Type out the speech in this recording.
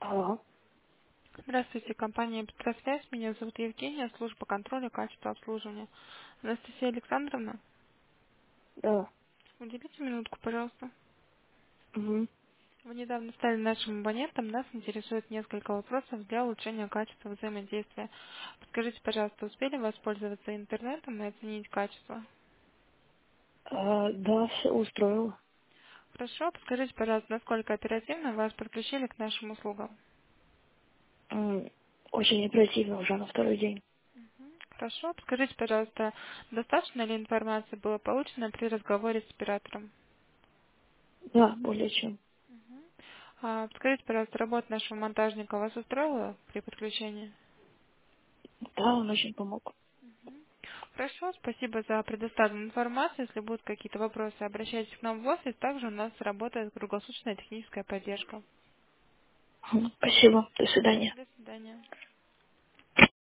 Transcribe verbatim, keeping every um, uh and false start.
Алло. Здравствуйте, компания «Петросвязь». Меня зовут Евгения, служба контроля качества обслуживания. Анастасия Александровна, Да. уделите минутку, пожалуйста. Угу. Вы недавно стали нашим абонентом, нас интересует несколько вопросов для улучшения качества взаимодействия. Подскажите, пожалуйста, успели воспользоваться интернетом и оценить качество? А, да, все устроило. Хорошо, подскажите, пожалуйста, насколько оперативно вас подключили к нашим услугам? М, Очень оперативно уже на второй день. Хорошо, подскажите, пожалуйста, достаточно ли информации было получено при разговоре с оператором? Да, более чем. А, Подскажите, пожалуйста, работа нашего монтажника вас устроила при подключении? Да, он очень помог. Хорошо, спасибо за предоставленную информацию. Если будут какие-то вопросы, обращайтесь к нам в офис. Также у нас работает круглосуточная техническая поддержка. Мгм. Спасибо. До свидания. До свидания.